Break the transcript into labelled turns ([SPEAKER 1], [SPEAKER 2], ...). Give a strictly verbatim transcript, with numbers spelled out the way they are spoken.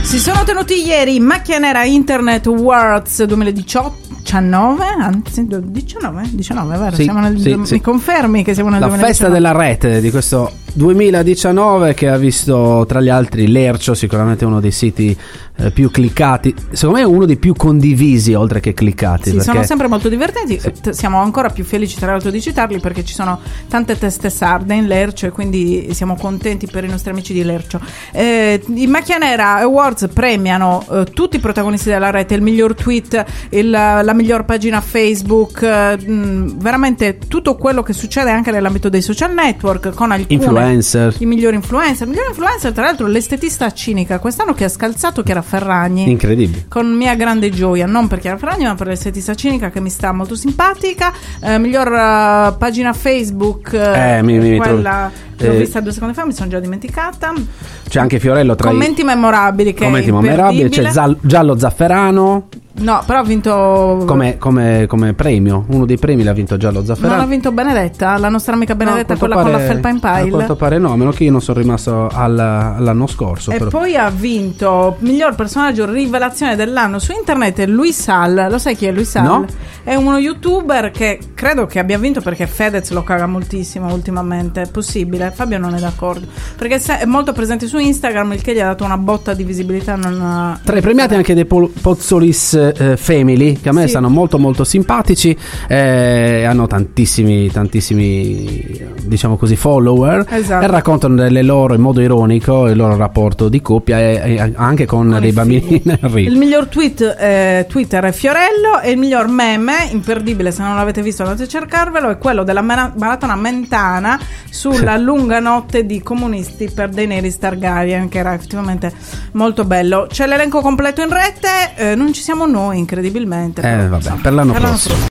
[SPEAKER 1] Si sono tenuti ieri in Macchia Nera Internet Awards duemiladiciotto, diciannove, anzi diciannove, diciannove, vero?
[SPEAKER 2] Sì,
[SPEAKER 1] siamo nel,
[SPEAKER 2] sì,
[SPEAKER 1] mi
[SPEAKER 2] sì.
[SPEAKER 1] confermi che siamo nel
[SPEAKER 2] La
[SPEAKER 1] duemiladiciannove?
[SPEAKER 2] festa della rete di questo duemiladiciannove, che ha visto tra gli altri Lercio, sicuramente uno dei siti eh, più cliccati, secondo me uno dei più condivisi oltre che cliccati.
[SPEAKER 1] Sì,
[SPEAKER 2] perché...
[SPEAKER 1] sono sempre molto divertenti.
[SPEAKER 2] Sì.
[SPEAKER 1] T- siamo ancora più felici tra l'altro di citarli, perché ci sono tante teste sarde in Lercio e quindi siamo contenti per i nostri amici di Lercio. Eh, I Macchia Nera Awards premiano eh, tutti i protagonisti della rete, il miglior tweet, il, la miglior pagina Facebook, eh, mh, veramente tutto quello che succede anche nell'ambito dei social network, con alcune
[SPEAKER 2] Influencer.
[SPEAKER 1] i migliori influencer. Il miglior influencer, tra l'altro, l'estetista cinica quest'anno, che ha scalzato Chiara Ferragni.
[SPEAKER 2] Incredibile.
[SPEAKER 1] Con mia grande gioia, non per Chiara Ferragni, ma per l'estetista cinica, che mi sta molto simpatica. Eh, miglior uh, pagina Facebook, eh,
[SPEAKER 2] Eh, mi- mi
[SPEAKER 1] quella che ho
[SPEAKER 2] eh,
[SPEAKER 1] vista due secondi fa, mi sono già dimenticata.
[SPEAKER 2] C'è anche Fiorello tra
[SPEAKER 1] Commenti
[SPEAKER 2] i
[SPEAKER 1] memorabili, che
[SPEAKER 2] commenti
[SPEAKER 1] è
[SPEAKER 2] memorabili. C'è
[SPEAKER 1] imperdibile.
[SPEAKER 2] Zal- Giallo Zafferano
[SPEAKER 1] No, però ha vinto.
[SPEAKER 2] come, come, come premio. Uno dei premi l'ha vinto Giallo Zafferano.
[SPEAKER 1] Non ha vinto Benedetta, la nostra amica Benedetta,
[SPEAKER 2] No, a
[SPEAKER 1] quella
[SPEAKER 2] quanto
[SPEAKER 1] con la
[SPEAKER 2] pare-
[SPEAKER 1] felpa in
[SPEAKER 2] A quanto
[SPEAKER 1] pile.
[SPEAKER 2] pare no, a meno che io non sono rimasto al- all'anno scorso.
[SPEAKER 1] E
[SPEAKER 2] però.
[SPEAKER 1] poi ha vinto miglior personaggio rivelazione dell'anno su internet Luis Sal. Lo sai chi è Luis Sal?
[SPEAKER 2] No.
[SPEAKER 1] È uno youtuber che credo che abbia vinto perché Fedez lo caga moltissimo ultimamente. È possibile? Fabio non è d'accordo, perché se- è molto presente su Instagram, il che gli ha dato una botta di visibilità. Non...
[SPEAKER 2] Tra i premiati anche dei Pol- Pozzolis eh, Family, che a me
[SPEAKER 1] Sì.
[SPEAKER 2] stanno molto molto simpatici, eh, hanno tantissimi tantissimi diciamo così follower,
[SPEAKER 1] Esatto.
[SPEAKER 2] e raccontano delle loro, in modo ironico, il loro rapporto di coppia, e, e anche con,
[SPEAKER 1] Con
[SPEAKER 2] dei
[SPEAKER 1] i
[SPEAKER 2] bambini
[SPEAKER 1] figli.
[SPEAKER 2] nel reel.
[SPEAKER 1] Il miglior tweet eh, Twitter è Fiorello, e il miglior meme, imperdibile, se non l'avete visto andate a cercarvelo, è quello della mara- maratona mentana sulla lunga notte di comunisti per Daenerys Targaryen, che era effettivamente molto bello. C'è l'elenco completo in rete, eh, non ci siamo noi incredibilmente.
[SPEAKER 2] Eh,
[SPEAKER 1] però,
[SPEAKER 2] vabbè,
[SPEAKER 1] insomma,
[SPEAKER 2] per l'anno prossimo.